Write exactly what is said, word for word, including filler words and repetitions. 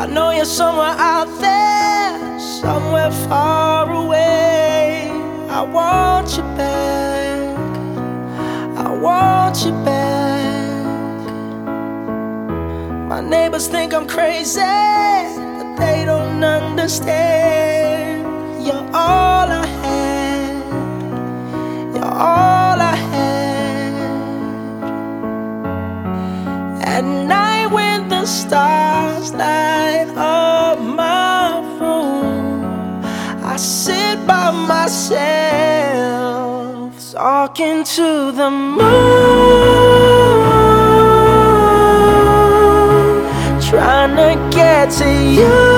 I know you're somewhere out there, somewhere far away. I want you back, I want you back. My neighbors think I'm crazy, but they don't understand. You're all I had, you're all I had. At night when the stars light up my room, I sit by myself, talking to the moon, trying to get to you.